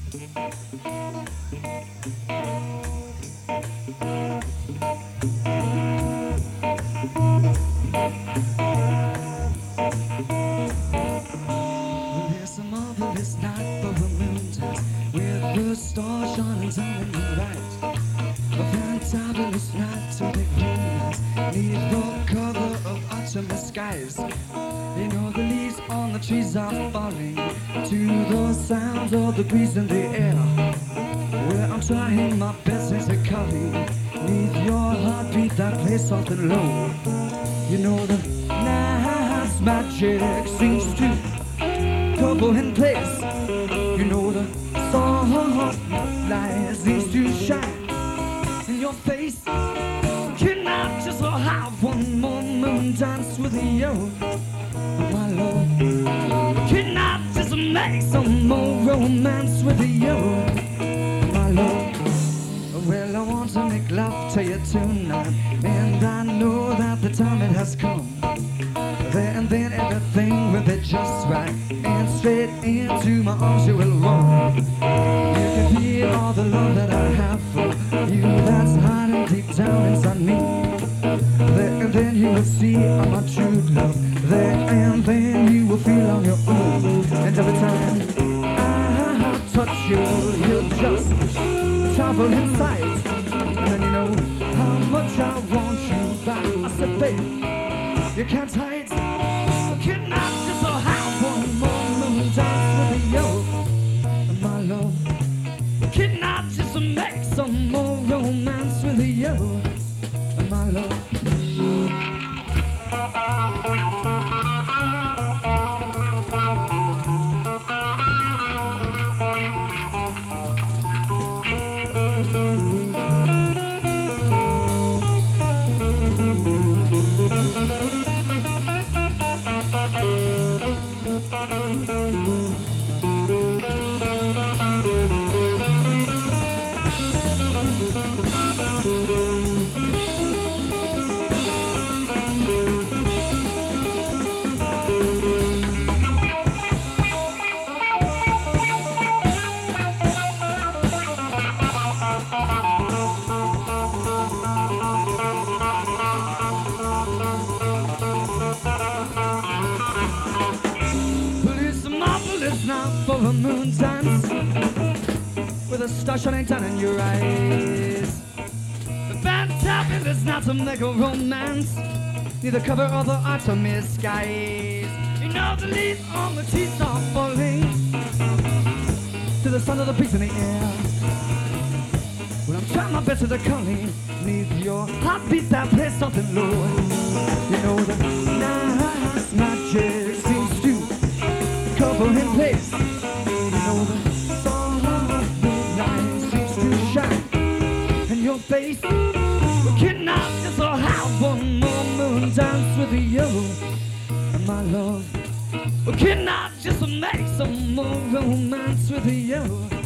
There's a marvelous night for a moon dance, with the stars shining down in light. A fantabulous night to make romance, neath the cover of autumn skies. You know the leaves on the trees are falling to the sounds of the breeze in the air. Well, I'm trying my best as a calling, neath your heartbeat that plays soft and low. You know the night's magic seems to cover in place. You know the sunlight seems to shine in your face. Can I just have one more moon dance with you, my love? Can I just make some more romance with you, my love? Well, I want to make love to you tonight, and I know that the time it has come. Then everything will be just right, and straight into my arms you will run. You can feel all the love that I have for you, that's hiding deep down inside me. And then you will see all my true love. And then you will feel on your own. And every time I touch you, you'll just travel in sight. And then you know how much I want you back. I said, babe, you can't hide. Can I just have one more moon dance with you, my love? Can I just make some more romance with you, my love? Now for a moon dance, with a star shining down in your eyes. The fantabulous night to make a romance, near the cover of the autumn skies. You know the leaves on the trees are falling to the sound of the breeze in the air. Well, I'm trying my best with the calling, neath your heartbeat that plays something low. You know the night's magic seems to cover in place. You know the sun of the night seems to shine in your face. Can I just have one more moon dance with you, my love? Can I just make some more romance with you?